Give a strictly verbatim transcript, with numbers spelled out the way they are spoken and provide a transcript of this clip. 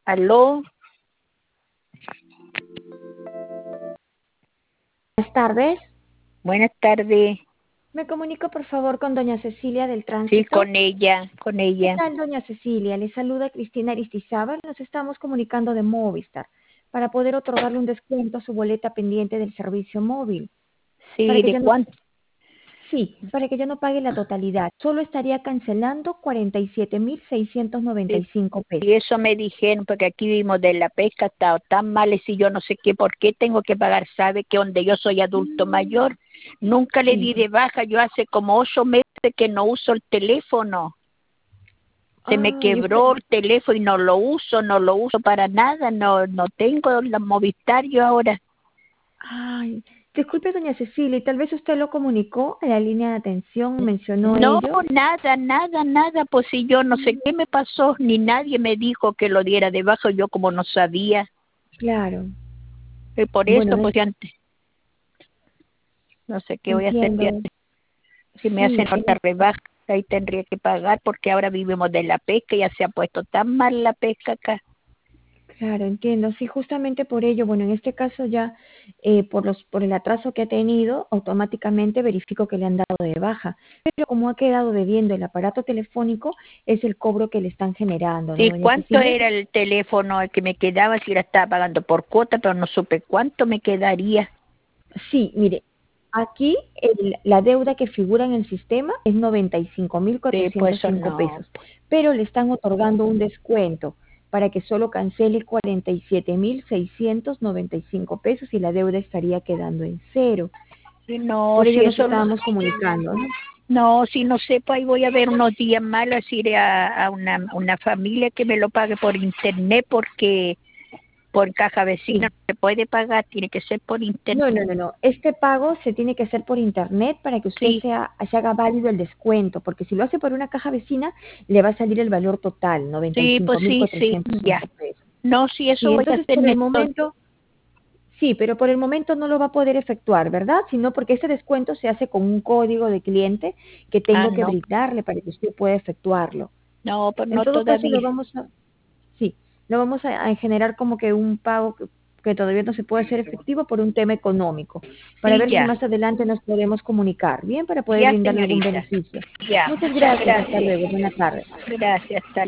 ¿Aló? Buenas tardes. Buenas tardes. Me comunico por favor con doña Cecilia del Sí, Tránsito. con ella, con ¿Qué ella. tal, doña Cecilia? Le saluda Cristina Aristizábal. Nos estamos comunicando de Movistar para poder otorgarle un descuento a su boleta pendiente del servicio móvil. Para Sí, que ¿de ya no, cuánto? sí, para que ya no pague la totalidad. Solo estaría cancelando cuarenta y siete mil seiscientos noventa y Sí, cinco pesos. y eso me dijeron, porque aquí vimos de la pesca, está tan mal, y yo no sé qué, por qué tengo que pagar, sabe que donde yo soy adulto Mm, mayor, nunca le di sí. de baja, yo hace como ocho meses que no uso el teléfono, se me Ah, y usted, quebró el teléfono y no lo uso, no lo uso para nada, no no tengo la Movistar yo ahora. ay, disculpe, doña Cecilia, y tal vez usted lo comunicó a la línea de atención, mencionó No, ello. nada, nada, nada, pues si yo no sé qué me pasó, ni nadie me dijo que lo diera de baja, yo como no sabía, Claro. y por Bueno, eso, no pues ya antes, no sé qué voy a hacer, ya, entiendo. si me hacen Sí, en otra es- rebaja, ahí tendría que pagar, porque ahora vivimos de la pesca, ya se ha puesto tan mal la pesca acá. claro, entiendo. Sí, justamente por ello, bueno, en este caso ya eh, por los por el atraso que ha tenido, automáticamente verifico que le han dado de baja. Pero como ha quedado debiendo el aparato telefónico, es el cobro que le están generando, ¿no, Sí, doña ¿cuánto Cecilia? era el teléfono el que me quedaba si la estaba pagando por cuota, pero no supe cuánto me quedaría? Sí, mire, aquí el- la deuda que figura en el sistema es noventa y cinco mil Sí, pues cuatrocientos eso cinco no. pesos, pero le están otorgando un descuento para que solo cancele cuarenta y siete mil seiscientos noventa y cinco pesos y la deuda estaría quedando en cero. Sí, no, Por ello si nos eso no. estábamos comunicando, ¿no? No, si no sé, pues ahí voy a ver unos días más, así iré a, a una, una familia que me lo pague por internet, porque por caja vecina Sí. no se puede pagar, tiene que ser por internet. No, no, no, no. Este pago se tiene que hacer por internet para que usted Sí, sea, se haga válido el descuento, porque si lo hace por una caja vecina, le va a salir el valor total, noventa y sí, pues cinco mil sí, sí, cuatrocientos ya. cinco pesos. No, si eso Sí, voy a entonces hacer por el Néstor. momento, sí, pero por el momento no lo va a poder efectuar, ¿verdad? Sino porque ese descuento se hace con un código de cliente que Ah, tengo que no, brindarle para que usted pueda efectuarlo. no, pues En no todo caso, lo todavía. vamos a, sí, lo vamos a, a generar como que un pago que, que todavía no se puede hacer efectivo por un tema económico, para Sí, ver si ya, más adelante nos podemos comunicar, bien, para poder ya brindarle algún señorita, beneficio. ya, Muchas muchas gracias, hasta gracias. luego, buenas tardes. Gracias, hasta